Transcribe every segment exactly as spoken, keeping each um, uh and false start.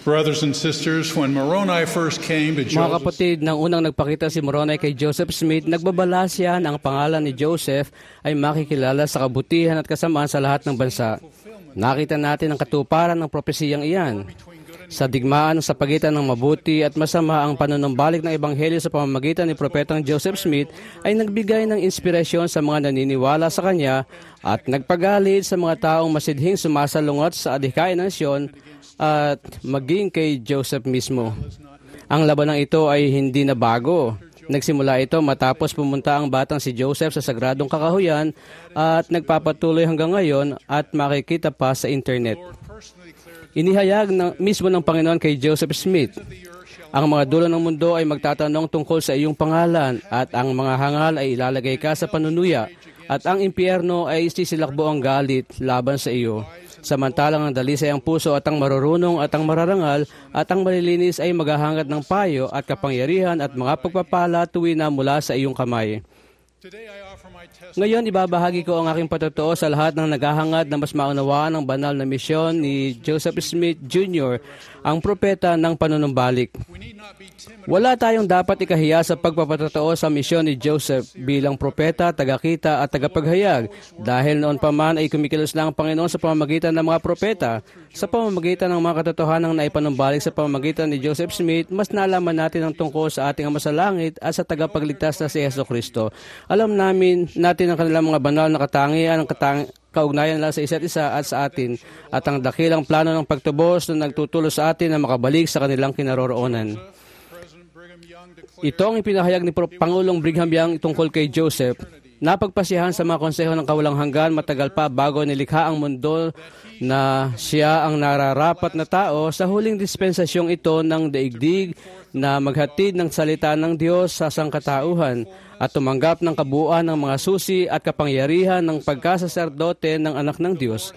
Brothers and sisters, when Moroni first came to Mga Joseph, kapatid, nang unang nagpakita si Moroni kay Joseph Smith, nagbabala siya na ang pangalan ni Joseph ay makikilala sa kabutihan at kasamaan sa lahat ng bansa. Nakita natin ang katuparan ng propesiyang iyan. Sa digmaan sa pagitan ng mabuti at masama, ang panunumbalik ng Ebanghelyo sa pamamagitan ni Propetang Joseph Smith ay nagbigay ng inspirasyon sa mga naniniwala sa kanya at nagpagalit sa mga taong masidhing sumasalungat sa adhikain ng Sion at maging kay Joseph mismo. Ang labanang ito ay hindi na bago. Nagsimula ito matapos pumunta ang batang si Joseph sa Sagradong Kakahuyan at nagpapatuloy hanggang ngayon at makikita pa sa internet. Inihayag ng, mismo ng Panginoon kay Joseph Smith, ang mga dulo ng mundo ay magtatanong tungkol sa iyong pangalan at ang mga hangal ay ilalagay ka sa panunuya at ang impyerno ay sisilakbo ang galit laban sa iyo. Samantalang ang dalisay ang puso at ang marurunong at ang mararangal at ang malilinis ay maghahangad ng payo at kapangyarihan at mga pagpapala tuwi na mula sa iyong kamay. Ngayon, ibabahagi ko ang aking patotoo sa lahat ng naghahangad na mas maunawaan ang banal na misyon ni Joseph Smith Junior, ang propeta ng panunumbalik. Wala tayong dapat ikahiya sa pagpapatotoo sa misyon ni Joseph bilang propeta, tagakita at tagapaghayag dahil noon pa man ay kumikilos lang ang Panginoon sa pamamagitan ng mga propeta. Sa pamamagitan ng mga katotohanang naipanumbalik sa pamamagitan ni Joseph Smith, mas nalaman natin ang tungkol sa ating Ama sa Langit at sa tagapagligtas na si Jesucristo. Alam namin natin ang kanilang mga banal na katangian, ang katang kaugnayan nila sa isa't isa at sa atin, at ang dakilang plano ng pagtubos na nagtutulo sa atin na makabalik sa kanilang kinaroroonan. Ito ang ipinahayag ni Pangulong Brigham Young tungkol kay Joseph. Napagpasiyahan sa mga konseho ng kawalang hanggan matagal pa bago nilikha ang mundo na siya ang nararapat na tao sa huling dispensasyong ito ng daigdig na maghatid ng salita ng Diyos sa sangkatauhan at tumanggap ng kabuuan ng mga susi at kapangyarihan ng pagkasaserdote ng anak ng Diyos.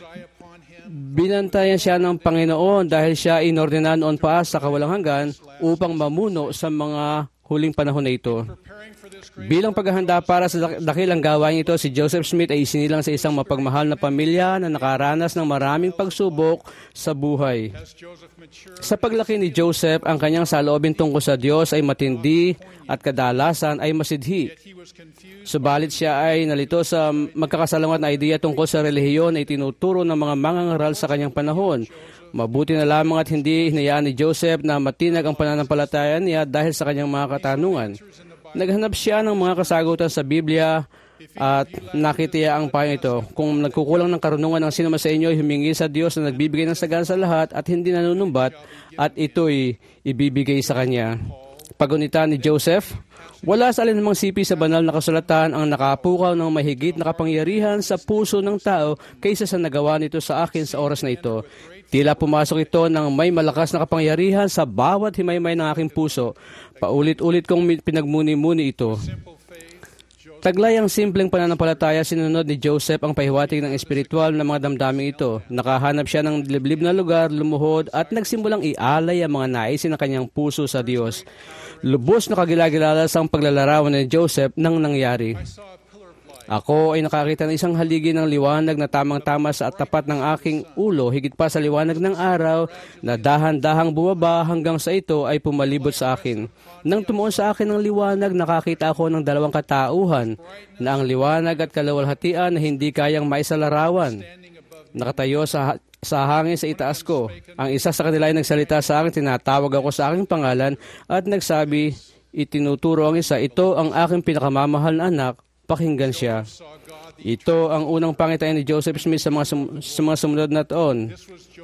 Binantayan siya ng Panginoon dahil siya inordina noon pa sa kawalang hanggan upang mamuno sa mga huling panahon na ito. Bilang paghahanda para sa dakilang gawain ito, si Joseph Smith ay isinilang sa isang mapagmahal na pamilya na nakaranas ng maraming pagsubok sa buhay. Sa paglaki ni Joseph, ang kanyang saloobin tungkol sa Diyos ay matindi at kadalasan ay masidhi. Subalit siya ay nalito sa magkakasalungat na ideya tungkol sa relihiyon na itinuturo ng mga mangangaral sa kanyang panahon. Mabuti na lamang at hindi hinayaan ni Joseph na matinag ang pananampalataya niya dahil sa kanyang mga katanungan. Naghanap siya ng mga kasagutan sa Biblia at nakitiya ang payo ito. Kung nagkukulang ng karunungan ng sino man sa inyo, humingi sa Diyos na nagbibigay ng sagana sa lahat at hindi nanunumbat at ito'y ibibigay sa kanya. Pagunita ni Joseph, wala sa alinmang sipi sa banal na kasulatan ang nakapukaw ng mahigit na kapangyarihan sa puso ng tao kaysa sa nagawa nito sa akin sa oras na ito. Tila pumasok ito ng may malakas na kapangyarihan sa bawat himaymay ng aking puso. Paulit-ulit kong pinagmuni-muni ito. Taglay ang simpleng pananampalataya, sinunod ni Joseph ang pahiwatig ng espiritual na mga damdaming ito. Nakahanap siya ng liblib na lugar, lumuhod at nagsimulang ialay ang mga naisin ng kanyang puso sa Diyos. Lubos na kagilagilalas ang paglalarawan ni Joseph nang nangyari. Ako ay nakakita ng isang haligi ng liwanag na tamang-tama sa tapat ng aking ulo, higit pa sa liwanag ng araw na dahan-dahang bumaba hanggang sa ito ay pumalibot sa akin. Nang tumuon sa akin ng liwanag, nakakita ako ng dalawang katauhan na ang liwanag at kaluwalhatian na hindi kayang maisalarawan. Nakatayo sa sa hangin sa itaas ko. Ang isa sa kanila ay nagsalita sa akin, tinatawag ako sa aking pangalan at nagsabi, itinuturo ang isa, ito ang aking pinakamamahal na anak, pakinggan siya. Ito ang unang pangitain ni Joseph Smith sa mga, sum- sa mga sumunod na taon.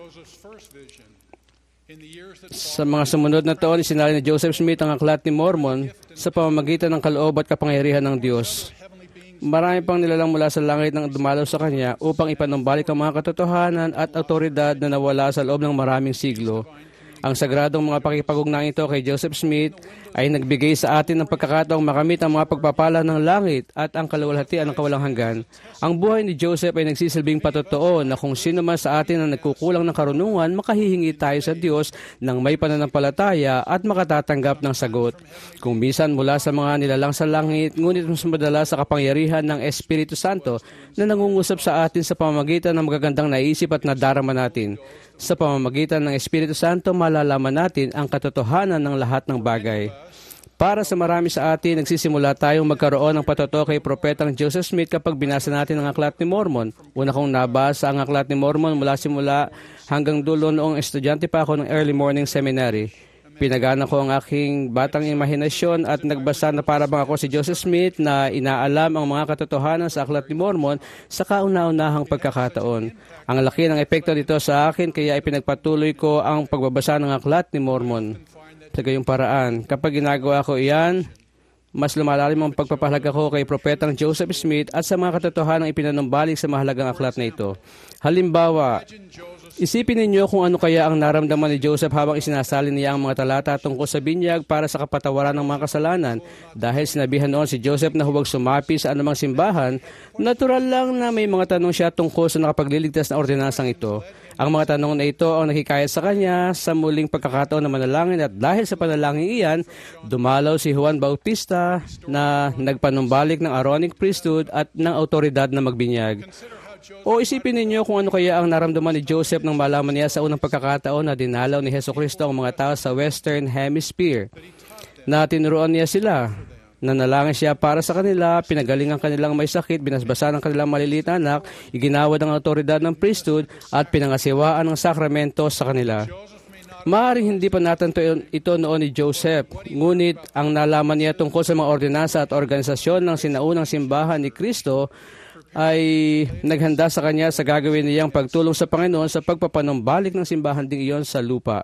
Sa mga sumunod na taon, isinalin ni Joseph Smith ang aklat ni Mormon sa pamamagitan ng kaloob at kapangyarihan ng Diyos. Marami pang nilalang mula sa langit nang dumalaw sa kanya upang ipanumbalik ang mga katotohanan at autoridad na nawala sa loob ng maraming siglo. Ang sagradong mga pakikipag-ugnayan ito kay Joseph Smith ay nagbigay sa atin ng pagkakataong makamit ang mga pagpapala ng langit at ang kaluwalhatian ng kawalang hanggan. Ang buhay ni Joseph ay nagsisilbing patotoo na kung sino man sa atin ang nagkukulang ng karunungan, makahihingi tayo sa Diyos ng may pananampalataya at makatatanggap ng sagot. Kung minsan mula sa mga nilalang sa langit, ngunit mas madala sa kapangyarihan ng Espiritu Santo na nangungusap sa atin sa pamamagitan ng magagandang naisip at nadarama natin. Sa pamamagitan ng Espiritu Santo, malalaman natin ang katotohanan ng lahat ng bagay. Para sa marami sa atin, nagsisimula tayong magkaroon ng patotoo kay Propetang Joseph Smith kapag binasa natin ang Aklat ni Mormon. Una kong nabasa ang Aklat ni Mormon mula simula hanggang dulo noong estudyante pa ako ng early morning seminary. Pinagana ko ang aking batang imahinasyon at nagbasa na para bang ako si Joseph Smith na inaalam ang mga katotohanan sa Aklat ni Mormon sa kauna-unahang pagkakataon. Ang laki ng epekto nito sa akin kaya ipinagpatuloy ko ang pagbabasa ng Aklat ni Mormon. Sa gayong paraan, kapag ginagawa ko iyan, mas lumalalim ang pagpapahalaga ko kay Propetang Joseph Smith at sa mga katotohanang ipinanumbalik sa mahalagang aklat na ito. Halimbawa, isipin ninyo kung ano kaya ang naramdaman ni Joseph habang isinasalin niya ang mga talata tungkol sa binyag para sa kapatawaran ng mga kasalanan. Dahil sinabihan noon si Joseph na huwag sumapi sa anumang simbahan, natural lang na may mga tanong siya tungkol sa nakapagliligtas na ordinansang ito. Ang mga tanong na ito ang nakikaya sa kanya sa muling pagkakataon na manalangin at dahil sa panalangin iyan, dumalaw si Juan Bautista na nagpanumbalik ng Aaronic priesthood at ng autoridad na magbinyag. O isipin ninyo kung ano kaya ang naramdaman ni Joseph nang malaman niya sa unang pagkakataon na dinalaw ni Hesukristo ang mga tao sa Western Hemisphere, na tinuruan niya sila. Nanalangin siya para sa kanila, pinagaling ang kanilang may sakit, binasbasa ng kanilang maliliit na anak, iginawad ang autoridad ng priesthood at pinangasiwaan ng sakramento sa kanila. Maaaring hindi pa natanto ito noon ni Joseph, ngunit ang nalaman niya tungkol sa mga ordinansa at organisasyon ng sinaunang simbahan ni Kristo ay naghanda sa kanya sa gagawin niyang pagtulong sa Panginoon sa pagpapanumbalik ng simbahan ding iyon sa lupa.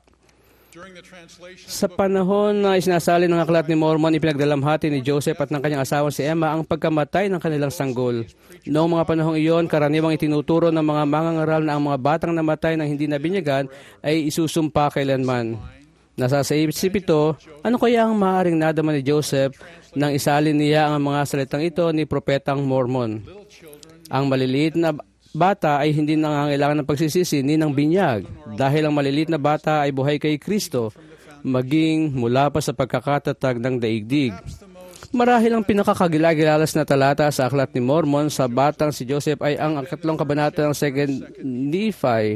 Sa panahon na isinasalin ng Aklat ni Mormon, ipinagdalamhati ni Joseph at ng kanyang asawang si Emma ang pagkamatay ng kanilang sanggol. Noong mga panahong iyon, karaniwang itinuturo ng mga mangangaral na ang mga batang namatay ng hindi nabinyagan ay isusumpa kailanman. Nasa sa isip ito, ano kaya ang maaaring nadama ni Joseph nang isalin niya ang mga salitang ito ni Propetang Mormon? Ang maliliit na bata ay hindi nangangailangan ng pagsisisi ni ng binyag dahil ang maliliit na bata ay buhay kay Kristo maging mula pa sa pagkakatatag ng daigdig. Marahil ang pinakakagilagilalas na talata sa Aklat ni Mormon sa batang si Joseph ay ang ikatlong kabanata ng Second Nephi.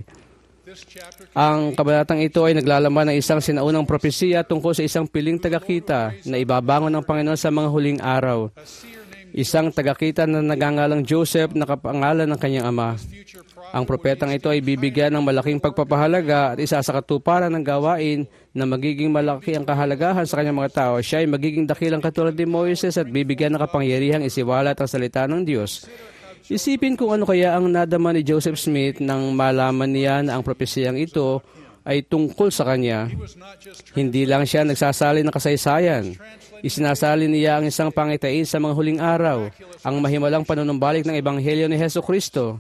Ang kabanatang ito ay naglalaman ng isang sinaunang propesiya tungkol sa isang piling tagakita na ibabangon ng Panginoon sa mga huling araw. Isang tagakita na nagangalang Joseph na kapangalan ng kanyang ama. Ang propetang ito ay bibigyan ng malaking pagpapahalaga at isa sa katuparan ng gawain na magiging malaki ang kahalagahan sa kanyang mga tao. Siya ay magiging dakilang katulad ni Moises at bibigyan ng kapangyarihang isiwalat ang salita ng Diyos. Isipin kung ano kaya ang nadama ni Joseph Smith nang malaman niya na ang propesiyang ito ay tungkol sa kanya. Hindi lang siya nagsasalin ng kasaysayan. Isinasali niya ang isang pangitain sa mga huling araw, ang mahimalang panunumbalik ng Ebanghelyo ni Hesukristo.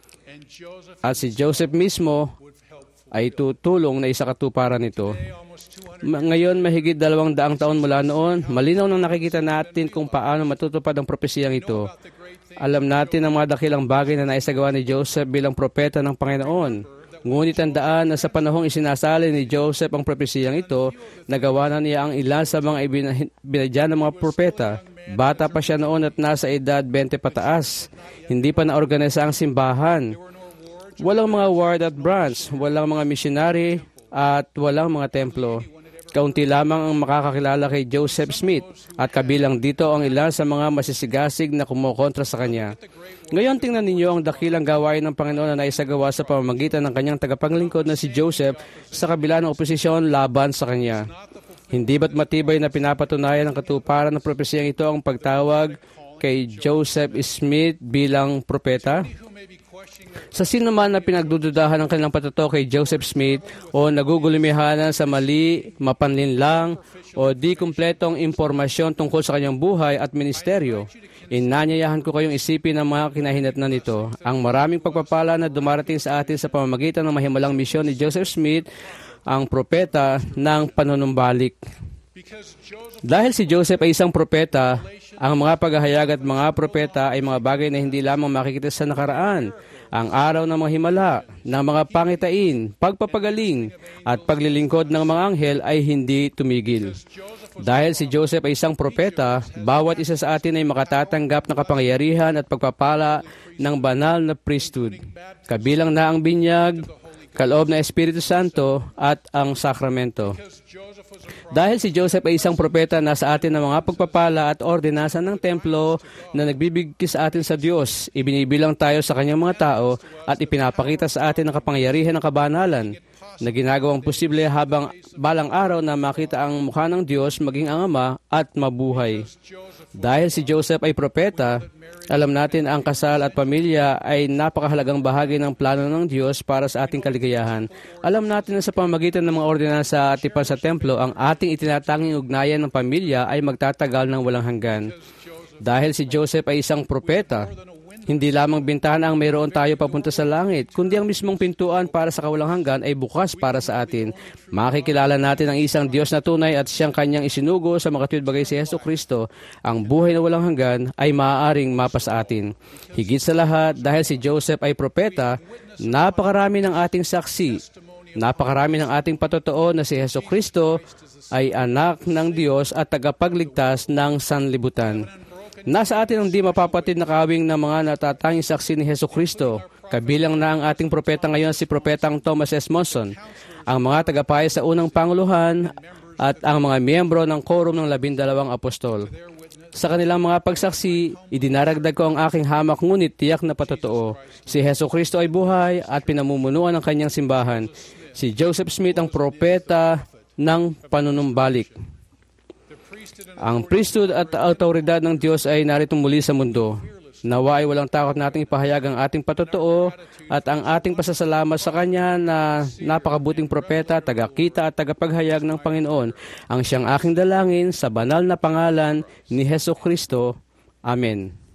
At si Joseph mismo ay tutulong na isa katuparan nito. Ngayon, mahigit dalawang daang taon mula noon, malinaw nang nakikita natin kung paano matutupad ang propesiyang ito. Alam natin ang mga dakilang bagay na naisagawa ni Joseph bilang propeta ng Panginoon. Ngunit tandaan na sa panahong isinasali ni Joseph ang propesiyang ito, nagawa na niya ang ilan sa mga ibinadya ng mga propeta. Bata pa siya noon at nasa edad twenty pataas. Hindi pa na-organisa ang simbahan. Walang mga ward at branch, walang mga missionary at walang mga templo. Kaunti lamang ang makakakilala kay Joseph Smith at kabilang dito ang ilan sa mga masisigasig na kumukontra sa kanya. Ngayon tingnan ninyo ang dakilang gawain ng Panginoon na naisagawa sa pamamagitan ng kanyang tagapaglingkod na si Joseph sa kabila ng oposisyon laban sa kanya. Hindi ba't matibay na pinapatunayan ng katuparan ng propesiyang ito ang pagtawag kay Joseph Smith bilang propeta? Sa sino man na pinagdududahan ng kanilang patotoo kay Joseph Smith o nagugulumihanan sa mali, mapanlinlang o di kumpletong impormasyon tungkol sa kanyang buhay at ministeryo, inanyayahan ko kayong isipin ang mga kinahinatnan nito. Ang maraming pagpapala na dumarating sa atin sa pamamagitan ng mahimalang misyon ni Joseph Smith ang propeta ng panunumbalik. Dahil si Joseph ay isang propeta, ang mga paghahayag at mga propeta ay mga bagay na hindi lamang makikita sa nakaraan. Ang araw ng mga himala, ng mga pangitain, pagpapagaling, at paglilingkod ng mga anghel ay hindi tumigil. Dahil si Joseph ay isang propeta, bawat isa sa atin ay makatatanggap ng kapangyarihan at pagpapala ng banal na priesthood, kabilang na ang binyag, kaloob na Espiritu Santo at ang sakramento. Dahil si Joseph ay isang propeta, nasa atin ang mga pagpapala at ordinansa ng templo na nagbibigti sa atin sa Diyos. Ibinibilang tayo sa kanyang mga tao at ipinapakita sa atin ang kapangyarihan ng kabanalan na ginagawang posible habang balang araw na makita ang mukha ng Diyos maging ang Ama at mabuhay. Dahil si Joseph ay propeta, alam natin ang kasal at pamilya ay napakahalagang bahagi ng plano ng Diyos para sa ating kaligayahan. Alam natin na sa pamamagitan ng mga ordinansa at tipan sa templo, ang ating itinatanging ugnayan ng pamilya ay magtatagal ng walang hanggan. Dahil si Joseph ay isang propeta, hindi lamang bintana ang mayroon tayo papunta sa langit, kundi ang mismong pintuan para sa kawalang hanggan ay bukas para sa atin. Makikilala natin ang isang Diyos na tunay at siyang kanyang isinugo sa makatuwid bagay si Hesus Kristo. Ang buhay na walang hanggan ay maaaring mapa sa atin. Higit sa lahat, dahil si Joseph ay propeta, napakarami ng ating saksi, napakarami ng ating patotoo na si Hesus Kristo ay anak ng Diyos at tagapagligtas ng sanlibutan. Nasa atin ang di mapapatid na kawing ng mga natatanging saksi ni Hesus Kristo, kabilang na ang ating propeta ngayon si Propetang Thomas S. Monson, ang mga tagapayo sa unang panguluhan at ang mga miyembro ng quorum ng labindalawang apostol. Sa kanilang mga pagsaksi, idinaragdag ko ang aking hamak ngunit tiyak na patotoo. Si Hesus Kristo ay buhay at pinamumunuan ng kanyang simbahan. Si Joseph Smith ang propeta ng panunumbalik. Ang priesthood at autoridad ng Diyos ay narito muli sa mundo. Nawa ay walang takot nating ipahayag ang ating patotoo at ang ating pasasalamat sa Kanya na napakabuting propeta, tagakita at tagapaghayag ng Panginoon, ang siyang aking dalangin sa banal na pangalan ni Hesus Kristo. Amen.